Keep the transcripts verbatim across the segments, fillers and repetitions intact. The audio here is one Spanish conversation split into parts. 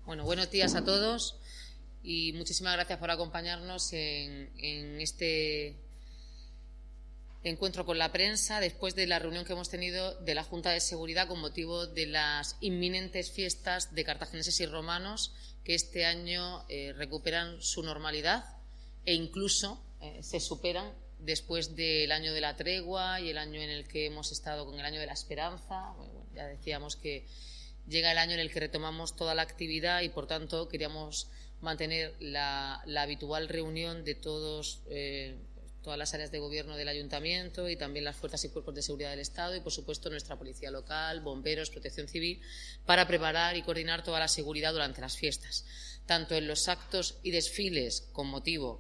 Bueno, buenos días a todos y muchísimas gracias por acompañarnos en, en este encuentro con la prensa después de la reunión que hemos tenido de la Junta de Seguridad con motivo de las inminentes fiestas de cartagineses y romanos que este año eh, recuperan su normalidad e incluso eh, se superan después del año de la tregua y el año en el que hemos estado con el año de la esperanza. Bueno, ya decíamos que llega el año en el que retomamos toda la actividad y, por tanto, queríamos mantener la, la habitual reunión de todos, eh, todas las áreas de gobierno del Ayuntamiento y también las fuerzas y cuerpos de seguridad del Estado y, por supuesto, nuestra policía local, bomberos, protección civil, para preparar y coordinar toda la seguridad durante las fiestas, tanto en los actos y desfiles con motivo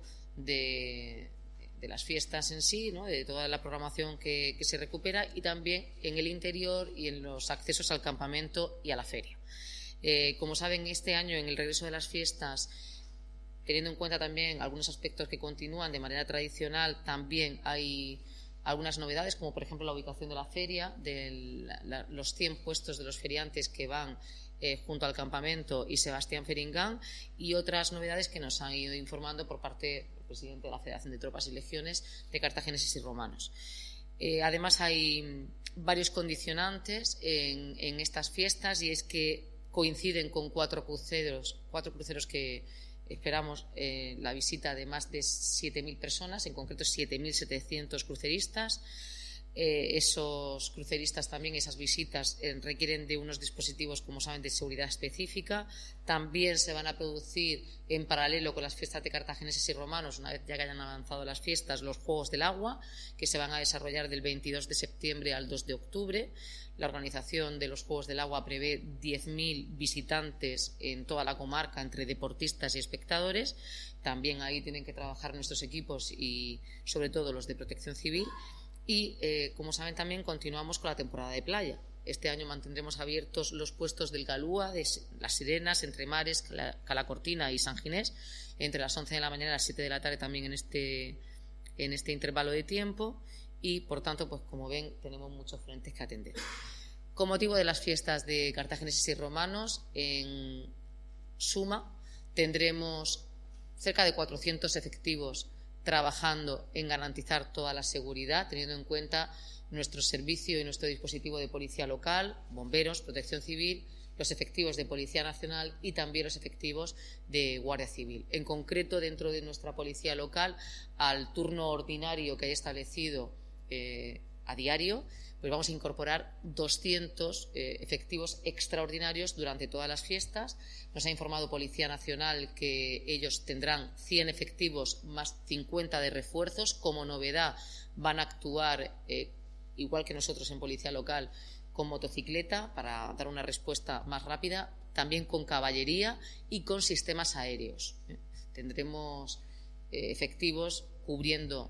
de... de las fiestas en sí, ¿no?, de toda la programación que, que se recupera, y también en el interior y en los accesos al campamento y a la feria. Eh, como saben, este año, en el regreso de las fiestas, teniendo en cuenta también algunos aspectos que continúan de manera tradicional, también hay algunas novedades, como por ejemplo la ubicación de la feria, de la, la, los cien puestos de los feriantes que van Eh, junto al campamento y Sebastián Feringán, y otras novedades que nos han ido informando por parte del presidente de la Federación de Tropas y Legiones de cartagineses y romanos. Eh, además, hay varios condicionantes en, en estas fiestas, y es que coinciden con cuatro cruceros, cuatro cruceros que esperamos eh, la visita de más de siete mil personas, en concreto siete mil setecientos cruceristas. Eh, esos cruceristas también, esas visitas, eh, requieren de unos dispositivos, como saben, de seguridad específica. También se van a producir en paralelo con las fiestas de cartagineses y romanos, una vez ya que hayan avanzado las fiestas, los Juegos del Agua, que se van a desarrollar del veintidós de septiembre al dos de octubre. La organización de los Juegos del Agua prevé diez mil visitantes en toda la comarca, entre deportistas y espectadores. También ahí tienen que trabajar nuestros equipos y, sobre todo, los de protección civil. Y, eh, como saben, también continuamos con la temporada de playa. Este año mantendremos abiertos los puestos del Galúa, de Las Sirenas, Entre Mares, Calacortina y San Ginés, entre las once de la mañana y las siete de la tarde, también en este, en este intervalo de tiempo. Y, por tanto, pues como ven, tenemos muchos frentes que atender. Con motivo de las fiestas de cartagineses y romanos, en suma, tendremos cerca de cuatrocientos efectivos trabajando en garantizar toda la seguridad, teniendo en cuenta nuestro servicio y nuestro dispositivo de policía local, bomberos, protección civil, los efectivos de Policía Nacional y también los efectivos de Guardia Civil. En concreto, dentro de nuestra policía local, al turno ordinario que hay establecido eh, a diario, pues vamos a incorporar doscientos eh, efectivos extraordinarios durante todas las fiestas. Nos ha informado Policía Nacional que ellos tendrán cien efectivos más cincuenta de refuerzos. Como novedad, van a actuar, eh, igual que nosotros en Policía Local, con motocicleta para dar una respuesta más rápida, también con caballería y con sistemas aéreos. ¿eh? Tendremos eh, efectivos cubriendo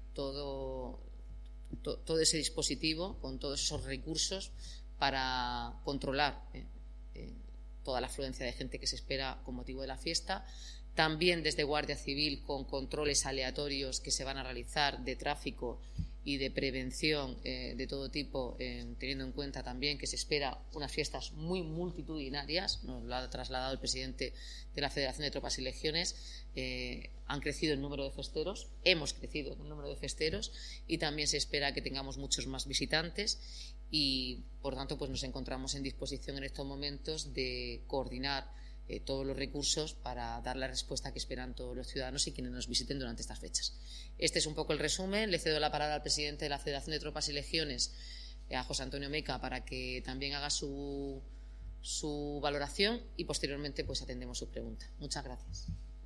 todo todo ese dispositivo con todos esos recursos para controlar eh, eh, toda la afluencia de gente que se espera con motivo de la fiesta. También desde Guardia Civil, con controles aleatorios que se van a realizar de tráfico y de prevención eh, de todo tipo, eh, teniendo en cuenta también que se espera unas fiestas muy multitudinarias. Nos lo ha trasladado el presidente de la Federación de Tropas y Legiones. Eh, han crecido el número de festeros, hemos crecido el número de festeros, y también se espera que tengamos muchos más visitantes, y por tanto pues nos encontramos en disposición en estos momentos de coordinar eh, todos los recursos para dar la respuesta que esperan todos los ciudadanos y quienes nos visiten durante estas fechas. Este es un poco el resumen. Le cedo la palabra al presidente de la Federación de Tropas y Legiones, eh, a José Antonio Meca, para que también haga su, su valoración, y posteriormente pues atendemos su pregunta. Muchas gracias.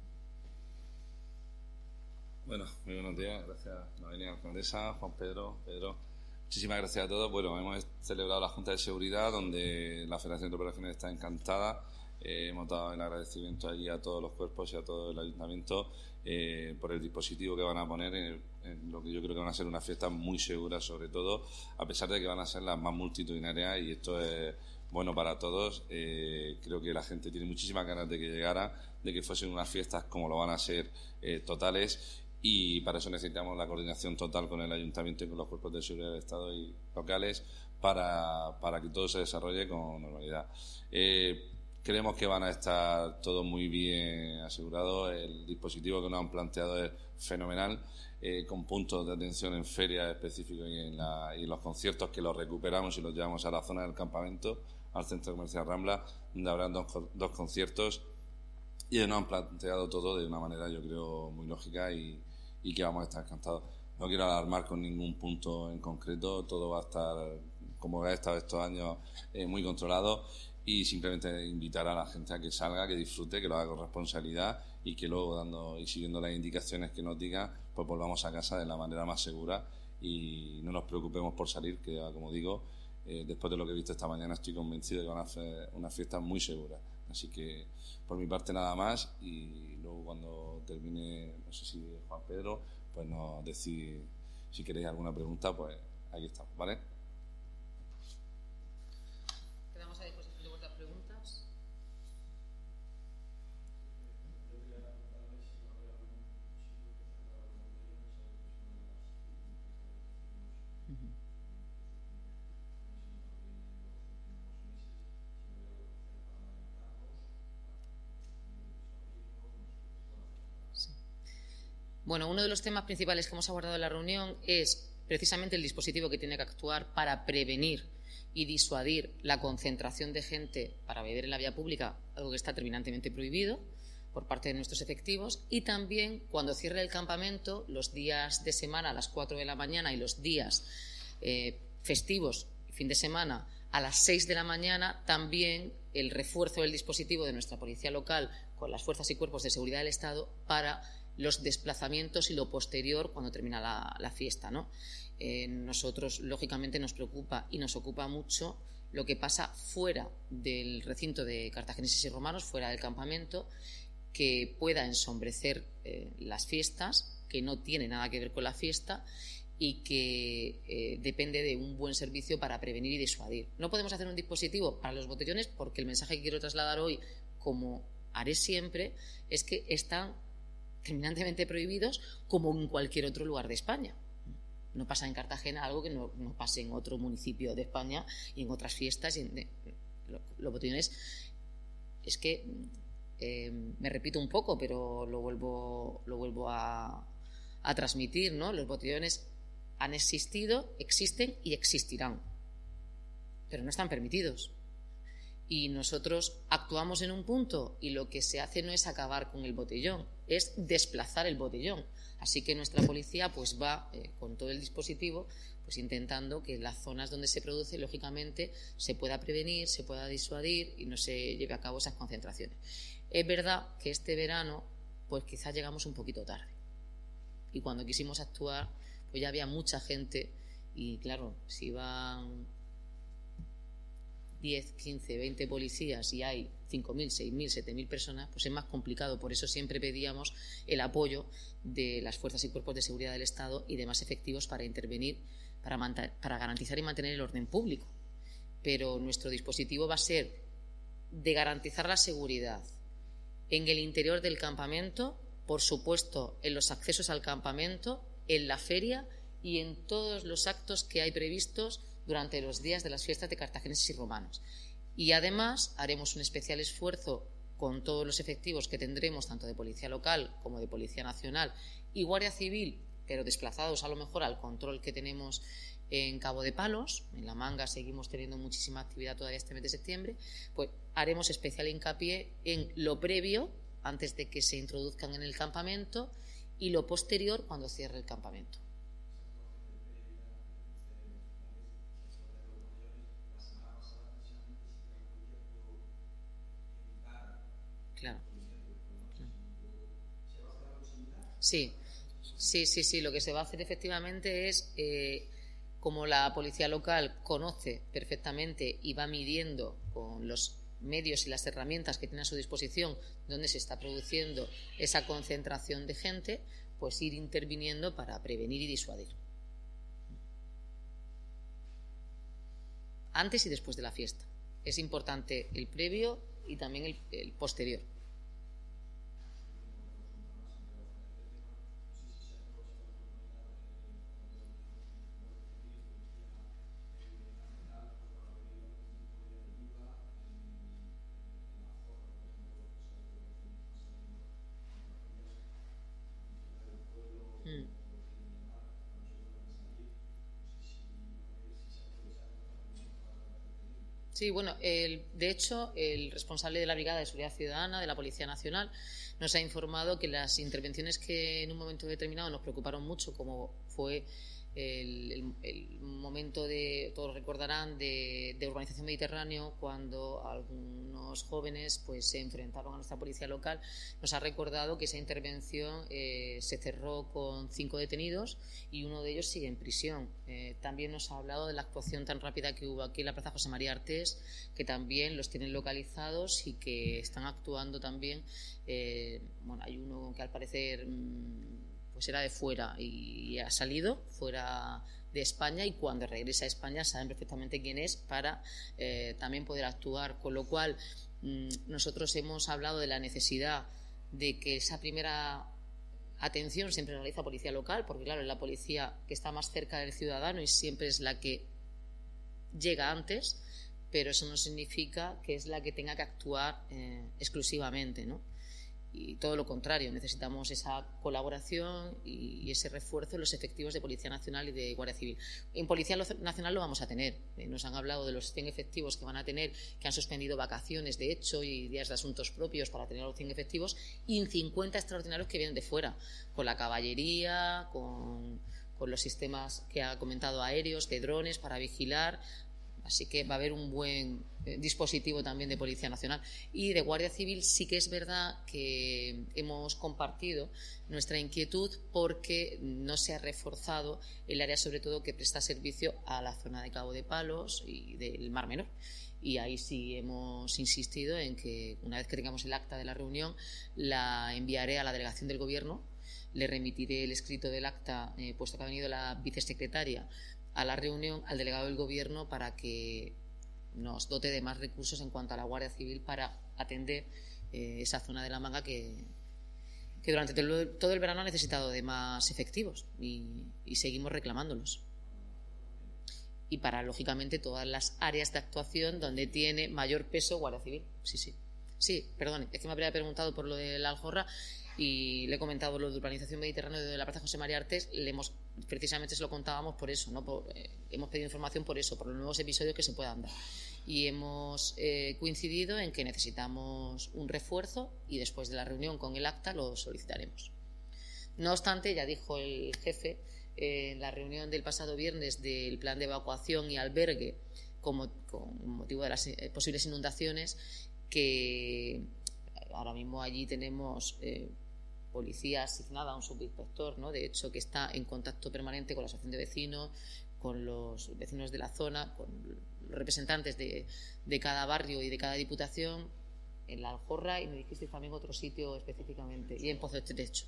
Bueno, muy buenos días. Gracias, Noelia, alcaldesa, Juan Pedro, Pedro. Muchísimas gracias a todos. Bueno, hemos celebrado la Junta de Seguridad, donde la Federación de Operaciones está encantada. Eh, hemos dado el agradecimiento allí a todos los cuerpos y a todo el Ayuntamiento eh, por el dispositivo que van a poner en, el, en lo que yo creo que van a ser unas fiestas muy seguras, sobre todo, a pesar de que van a ser las más multitudinarias, y esto es bueno para todos. Eh, creo que la gente tiene muchísimas ganas de que llegara, de que fuesen unas fiestas como lo van a ser, eh, totales. Y para eso necesitamos la coordinación total con el Ayuntamiento y con los cuerpos de seguridad del Estado y locales para, para que todo se desarrolle con normalidad. Eh, Creemos que van a estar todos muy bien asegurados. El dispositivo que nos han planteado es fenomenal, eh, con puntos de atención en ferias específicos y en, la, y en los conciertos, que los recuperamos y los llevamos a la zona del campamento, al Centro Comercial Rambla, donde habrán dos, dos conciertos, y nos han planteado todo de una manera, yo creo, muy lógica y, y que vamos a estar encantados. No quiero alarmar con ningún punto en concreto, todo va a estar, como ha estado estos años, eh, muy controlado. Y simplemente invitar a la gente a que salga, que disfrute, que lo haga con responsabilidad y que luego, dando y siguiendo las indicaciones que nos digan, pues volvamos a casa de la manera más segura y no nos preocupemos por salir, que como digo, eh, después de lo que he visto esta mañana, estoy convencido de que van a hacer una fiesta muy segura. Así que por mi parte nada más, y luego cuando termine, no sé si Juan Pedro, pues nos decís si queréis alguna pregunta, pues aquí estamos, ¿vale? Quedamos a disposición de vuestras preguntas. Sí. Bueno, uno de los temas principales que hemos abordado en la reunión es precisamente el dispositivo que tiene que actuar para prevenir y disuadir la concentración de gente para beber en la vía pública, algo que está terminantemente prohibido por parte de nuestros efectivos, y también cuando cierre el campamento, los días de semana a las cuatro de la mañana y los días eh, festivos, fin de semana, a las seis de la mañana, también el refuerzo del dispositivo de nuestra policía local con las fuerzas y cuerpos de seguridad del Estado para los desplazamientos y lo posterior cuando termina la, la fiesta, ¿no? Eh, nosotros, lógicamente, nos preocupa y nos ocupa mucho lo que pasa fuera del recinto de cartagineses y romanos, fuera del campamento, que pueda ensombrecer eh, las fiestas, que no tiene nada que ver con la fiesta y que eh, depende de un buen servicio para prevenir y disuadir. No podemos hacer un dispositivo para los botellones porque el mensaje que quiero trasladar hoy, como haré siempre, es que están terminantemente prohibidos como en cualquier otro lugar de España. No pasa en Cartagena algo que no, no pase en otro municipio de España y en otras fiestas. Y en, de, lo, los botellones, es que eh, me repito un poco, pero lo vuelvo, lo vuelvo a, a transmitir, ¿no? Los botellones han existido, existen y existirán, pero no están permitidos. Y nosotros actuamos en un punto y lo que se hace no es acabar con el botellón, es desplazar el botellón. Así que nuestra policía pues va eh, con todo el dispositivo pues intentando que en las zonas donde se produce, lógicamente, se pueda prevenir, se pueda disuadir y no se lleve a cabo esas concentraciones. Es verdad que este verano pues quizás llegamos un poquito tarde y cuando quisimos actuar pues ya había mucha gente y claro, si van diez, quince, veinte policías y hay cinco mil, seis mil, siete mil personas, pues es más complicado. Por eso siempre pedíamos el apoyo de las fuerzas y cuerpos de seguridad del Estado y demás efectivos para intervenir, para, para garantizar y mantener el orden público. Pero nuestro dispositivo va a ser de garantizar la seguridad en el interior del campamento, por supuesto en los accesos al campamento, en la feria y en todos los actos que hay previstos durante los días de las fiestas de cartagineses y romanos. Y además haremos un especial esfuerzo con todos los efectivos que tendremos, tanto de Policía Local como de Policía Nacional y Guardia Civil, pero desplazados a lo mejor al control que tenemos en Cabo de Palos. En La Manga seguimos teniendo muchísima actividad todavía este mes de septiembre. Pues haremos especial hincapié en lo previo, antes de que se introduzcan en el campamento, y lo posterior cuando cierre el campamento. Claro. Sí, sí, sí, sí. Lo que se va a hacer efectivamente es, eh, como la policía local conoce perfectamente y va midiendo con los medios y las herramientas que tiene a su disposición donde se está produciendo esa concentración de gente, pues ir interviniendo para prevenir y disuadir. Antes y después de la fiesta. Es importante el previo y también el, el posterior. Sí, bueno, el, de hecho, el responsable de la Brigada de Seguridad Ciudadana de la Policía Nacional nos ha informado que las intervenciones que en un momento determinado nos preocuparon mucho, como fue el, el, el momento de, todos recordarán, de, de urbanización Mediterráneo, cuando algunos jóvenes pues se enfrentaron a nuestra policía local, nos ha recordado que esa intervención eh, se cerró con cinco detenidos y uno de ellos sigue en prisión. Eh, también nos ha hablado de la actuación tan rápida que hubo aquí en la Plaza José María Artés, que también los tienen localizados y que están actuando también. Eh, bueno, hay uno que al parecer pues era de fuera y ha salido fuera de España, y cuando regresa a España saben perfectamente quién es para eh, también poder actuar, con lo cual mmm, nosotros hemos hablado de la necesidad de que esa primera atención siempre realiza policía local, porque claro, es la policía que está más cerca del ciudadano y siempre es la que llega antes, pero eso no significa que es la que tenga que actuar eh, exclusivamente, ¿no? Y todo lo contrario, necesitamos esa colaboración y ese refuerzo en los efectivos de Policía Nacional y de Guardia Civil. En Policía Nacional lo vamos a tener. Nos han hablado de los cien efectivos que van a tener, que han suspendido vacaciones, de hecho, y días de asuntos propios para tener los cien efectivos, y cincuenta extraordinarios que vienen de fuera, con la caballería, con, con los sistemas que ha comentado aéreos, de drones para vigilar. Así que va a haber un buen eh, dispositivo también de Policía Nacional. Y de Guardia Civil sí que es verdad que hemos compartido nuestra inquietud porque no se ha reforzado el área, sobre todo, que presta servicio a la zona de Cabo de Palos y del Mar Menor. Y ahí sí hemos insistido en que una vez que tengamos el acta de la reunión la enviaré a la delegación del Gobierno, le remitiré el escrito del acta, eh, puesto que ha venido la vicesecretaria a la reunión, al delegado del Gobierno, para que nos dote de más recursos en cuanto a la Guardia Civil para atender eh, esa zona de la Manga que, que durante todo el verano ha necesitado de más efectivos y, y seguimos reclamándolos. Y para, lógicamente, todas las áreas de actuación donde tiene mayor peso Guardia Civil. Sí, sí. Sí, perdón, es que me habría preguntado por lo de la Aljorra y le he comentado lo de urbanización Mediterráneo de la Plaza José María Artés. Le hemos, precisamente se lo contábamos por eso, ¿no? Por, eh, hemos pedido información por eso, por los nuevos episodios que se puedan dar. Y hemos eh, coincidido en que necesitamos un refuerzo y después de la reunión con el acta lo solicitaremos. No obstante, ya dijo el jefe eh, en la reunión del pasado viernes del plan de evacuación y albergue como, con motivo de las eh, posibles inundaciones, que ahora mismo allí tenemos eh, policía asignada, un subinspector, ¿no? De hecho, que está en contacto permanente con la asociación de vecinos, con los vecinos de la zona, con los representantes de, de cada barrio y de cada diputación, en la Aljorra, y me dijiste también otro sitio específicamente, y en Pozo Estrecho.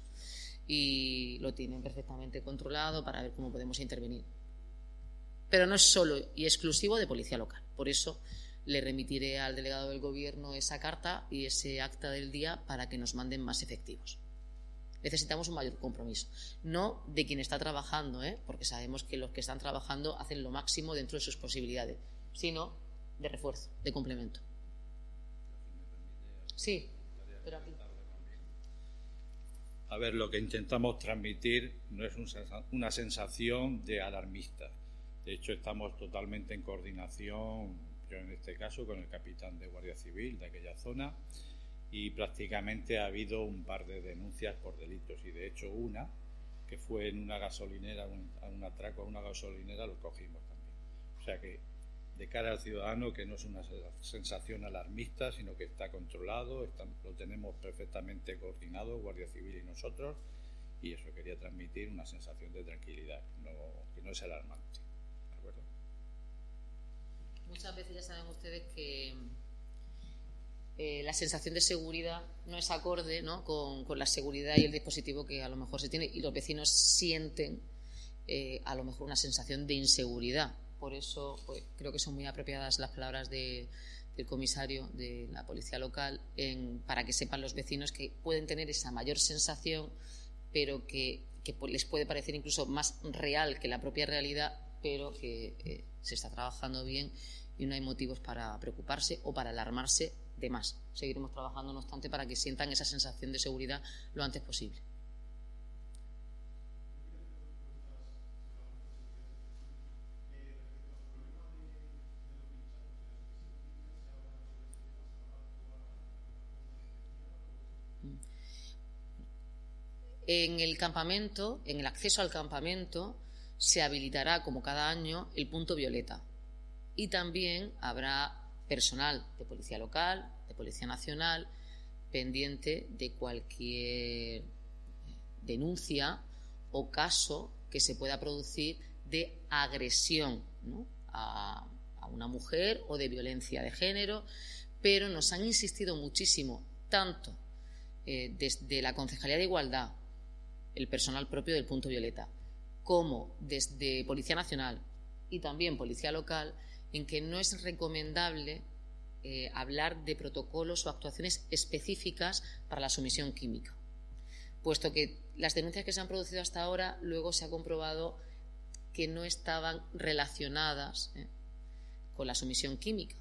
Y lo tienen perfectamente controlado para ver cómo podemos intervenir. Pero no es solo y exclusivo de policía local. Por eso le remitiré al delegado del Gobierno esa carta y ese acta del día para que nos manden más efectivos. Necesitamos un mayor compromiso, no de quien está trabajando, ¿eh? Porque sabemos que los que están trabajando hacen lo máximo dentro de sus posibilidades, sino de refuerzo, de complemento. Sí, pero aquí. A ver, lo que intentamos transmitir no es una sensación de alarmista. De hecho, estamos totalmente en coordinación, yo en este caso, con el capitán de Guardia Civil de aquella zona, y prácticamente ha habido un par de denuncias por delitos, y de hecho una, que fue en una gasolinera, un, un atraco a una gasolinera, lo cogimos también. O sea que, de cara al ciudadano, que no es una sensación alarmista, sino que está controlado, está, lo tenemos perfectamente coordinado, Guardia Civil y nosotros, y eso quería transmitir una sensación de tranquilidad, no, que no es alarmante. ¿De acuerdo? Muchas veces ya saben ustedes que eh, la sensación de seguridad no es acorde, ¿no? con, con la seguridad y el dispositivo que a lo mejor se tiene, y los vecinos sienten eh, a lo mejor una sensación de inseguridad. Por eso pues, creo que son muy apropiadas las palabras de, del comisario de la policía local en, para que sepan los vecinos que pueden tener esa mayor sensación, pero que, que les puede parecer incluso más real que la propia realidad, pero que eh, se está trabajando bien y no hay motivos para preocuparse o para alarmarse de más. Seguiremos trabajando, no obstante, para que sientan esa sensación de seguridad lo antes posible. En el campamento, en el acceso al campamento, se habilitará, como cada año, el punto violeta. Y también habrá personal de Policía Local, de Policía Nacional, pendiente de cualquier denuncia o caso que se pueda producir de agresión, ¿no?, a, a una mujer o de violencia de género. Pero nos han insistido muchísimo, tanto eh, desde la Concejalía de Igualdad, el personal propio del punto violeta, como desde Policía Nacional y también Policía Local, en que no es recomendable eh, hablar de protocolos o actuaciones específicas para la sumisión química, puesto que las denuncias que se han producido hasta ahora luego se ha comprobado que no estaban relacionadas eh, con la sumisión química.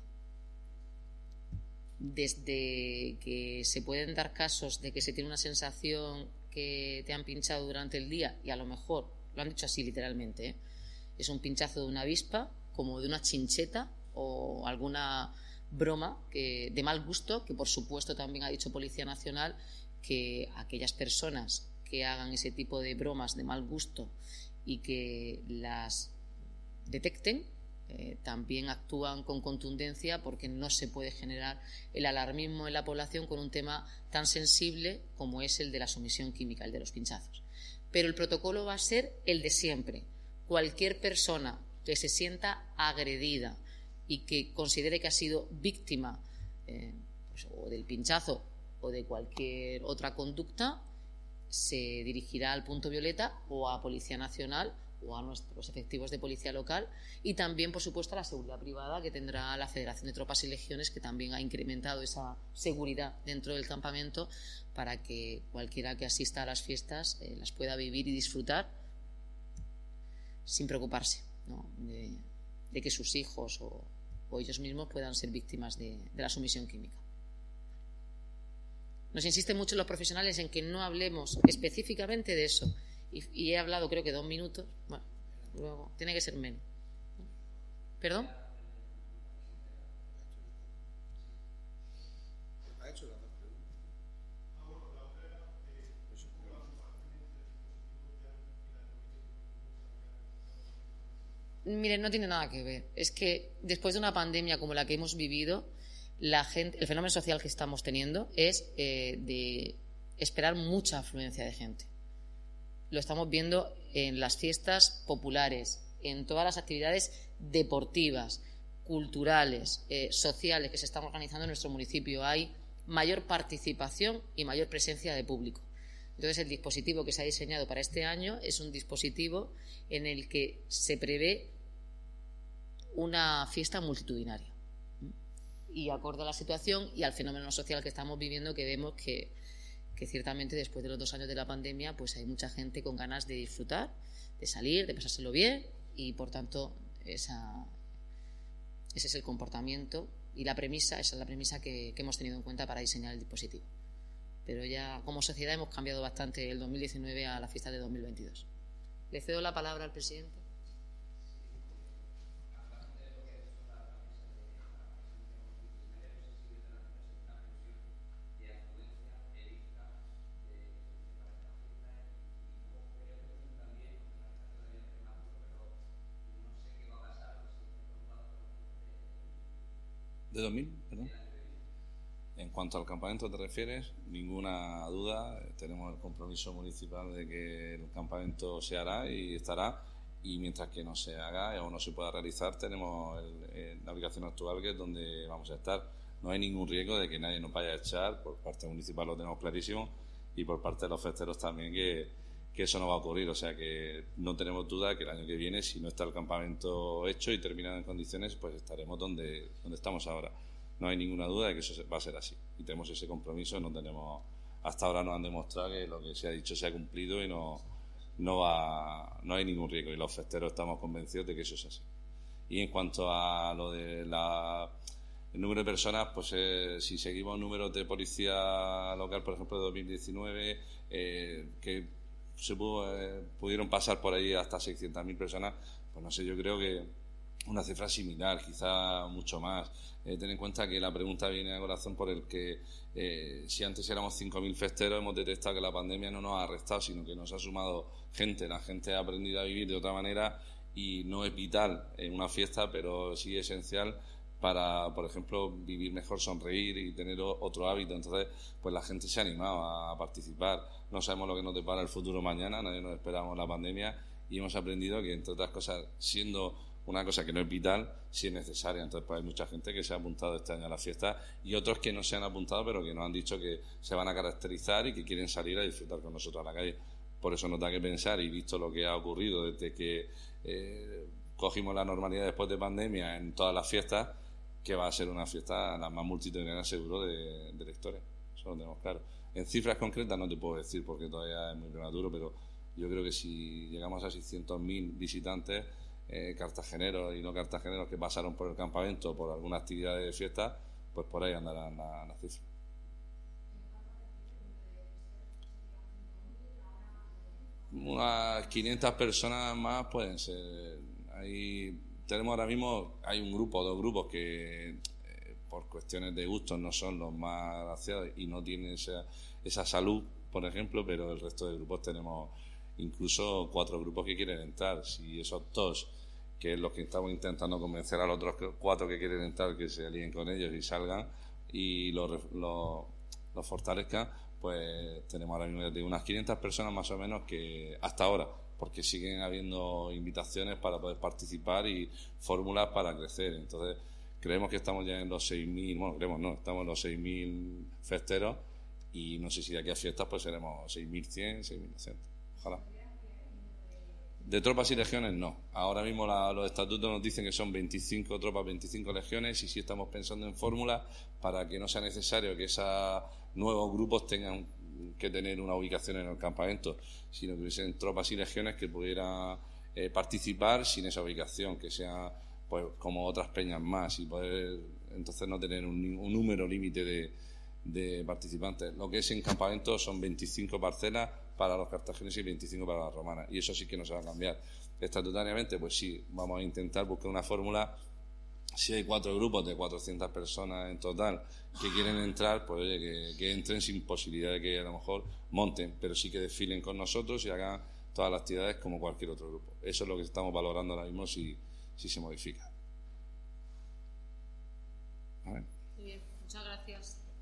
Desde que se pueden dar casos de que se tiene una sensación que te han pinchado durante el día, y a lo mejor, lo han dicho así literalmente, ¿eh?, es un pinchazo de una avispa, como de una chincheta o alguna broma que, de mal gusto, que por supuesto también ha dicho Policía Nacional que aquellas personas que hagan ese tipo de bromas de mal gusto y que las detecten, eh, también actúan con contundencia, porque no se puede generar el alarmismo en la población con un tema tan sensible como es el de la sumisión química, el de los pinchazos. Pero el protocolo va a ser el de siempre. Cualquier persona que se sienta agredida y que considere que ha sido víctima eh, pues, o del pinchazo o de cualquier otra conducta, se dirigirá al punto violeta o a Policía Nacional o a nuestros efectivos de Policía Local, y también, por supuesto, a la seguridad privada que tendrá la Federación de Tropas y Legiones, que también ha incrementado esa seguridad dentro del campamento para que cualquiera que asista a las fiestas eh, las pueda vivir y disfrutar sin preocuparse, ¿no?, de, de que sus hijos o, o ellos mismos puedan ser víctimas de, de la sumisión química. Nos insisten mucho los profesionales en que no hablemos específicamente de eso, y, y he hablado creo que dos minutos. Bueno, luego tiene que ser menos. ¿Perdón? Miren, no tiene nada que ver. Es que después de una pandemia como la que hemos vivido, la gente, el fenómeno social que estamos teniendo es eh, de esperar mucha afluencia de gente. Lo estamos viendo en las fiestas populares, en todas las actividades deportivas, culturales, eh, sociales que se están organizando en nuestro municipio. Hay mayor participación y mayor presencia de público. Entonces, el dispositivo que se ha diseñado para este año es un dispositivo en el que se prevé una fiesta multitudinaria. Y acorde a la situación y al fenómeno social que estamos viviendo, que vemos que, que ciertamente después de los dos años de la pandemia, pues hay mucha gente con ganas de disfrutar, de salir, de pasárselo bien, y por tanto esa, ese es el comportamiento y la premisa, esa es la premisa que, que hemos tenido en cuenta para diseñar el dispositivo. Pero ya como sociedad hemos cambiado bastante el dos mil diecinueve a la fiesta de dos mil veintidós. Le cedo la palabra al presidente. ¿De dos mil? Perdón. En cuanto al campamento te refieres, ninguna duda, tenemos el compromiso municipal de que el campamento se hará y estará, y mientras que no se haga o no se pueda realizar, tenemos el, el, la aplicación actual, que es donde vamos a estar. No hay ningún riesgo de que nadie nos vaya a echar. Por parte municipal lo tenemos clarísimo, y por parte de los festeros también, que, que eso no va a ocurrir. O sea que no tenemos duda que el año que viene, si no está el campamento hecho y terminado en condiciones, pues estaremos donde, donde estamos ahora. No hay ninguna duda de que eso va a ser así, y tenemos ese compromiso. No tenemos, hasta ahora nos han demostrado que lo que se ha dicho se ha cumplido, y no, no va, no hay ningún riesgo, y los festeros estamos convencidos de que eso es así. Y en cuanto a lo de la, el número de personas, pues eh, si seguimos números de policía local, por ejemplo, de dos mil diecinueve, eh, que se pudo, eh, pudieron pasar por ahí hasta seiscientas mil personas, pues no sé, yo creo que una cifra similar, quizá mucho más. Eh, ten en cuenta que la pregunta viene a colación por el que eh, si antes éramos cinco mil festeros, hemos detectado que la pandemia no nos ha arrestado, sino que nos ha sumado gente. La gente ha aprendido a vivir de otra manera y no es vital en una fiesta, pero sí esencial para, por ejemplo, vivir mejor, sonreír y tener otro hábito. Entonces, pues la gente se ha animado a participar. No sabemos lo que nos depara el futuro mañana, nadie nos esperamos la pandemia y hemos aprendido que, entre otras cosas, siendo una cosa que no es vital, sí es necesaria. Entonces, pues hay mucha gente que se ha apuntado este año a la fiesta y otros que no se han apuntado, pero que nos han dicho que se van a caracterizar y que quieren salir a disfrutar con nosotros a la calle. Por eso nos da que pensar, y visto lo que ha ocurrido desde que eh, cogimos la normalidad después de pandemia en todas las fiestas, que va a ser una fiesta la más multitudinaria seguro de, de la historia. Eso lo tenemos claro. En cifras concretas no te puedo decir porque todavía es muy prematuro, pero yo creo que si llegamos a seiscientos mil visitantes, eh, cartageneros y no cartageneros que pasaron por el campamento por alguna actividad de fiesta, pues por ahí andarán las la cifras. Unas quinientas personas más pueden ser. Ahí tenemos ahora mismo, hay un grupo, dos grupos que eh, por cuestiones de gustos no son los más graciados y no tienen esa, esa salud, por ejemplo, pero el resto de grupos tenemos incluso cuatro grupos que quieren entrar. Si esos dos, que es los que estamos intentando convencer a los otros cuatro que quieren entrar, que se alíen con ellos y salgan y los lo, lo fortalezcan, pues tenemos ahora mismo de unas quinientas personas más o menos que hasta ahora, porque siguen habiendo invitaciones para poder participar y fórmulas para crecer. Entonces creemos que estamos ya en los seis mil, bueno, creemos no, estamos en los seis mil festeros y no sé si de aquí a fiestas pues seremos seis mil cien, seis mil doscientos, ojalá. De tropas y legiones no, ahora mismo la, los estatutos nos dicen que son veinticinco tropas, veinticinco legiones, y sí estamos pensando en fórmulas para que no sea necesario que esos nuevos grupos tengan que tener una ubicación en el campamento, sino que hubiesen tropas y legiones que pudieran eh, participar sin esa ubicación, que sea pues como otras peñas más, y poder entonces no tener un, un número límite de, de participantes. Lo que es en campamento son veinticinco parcelas para los cartagineses y veinticinco para las romanas, y eso sí que no se va a cambiar. Estatutariamente, pues sí, vamos a intentar buscar una fórmula. Si hay cuatro grupos de cuatrocientas personas en total que quieren entrar, pues oye, que, que entren sin posibilidad de que a lo mejor monten, pero sí que desfilen con nosotros y hagan todas las actividades como cualquier otro grupo. Eso es lo que estamos valorando ahora mismo si, si se modifica. ¿Vale? Muy bien, muchas gracias.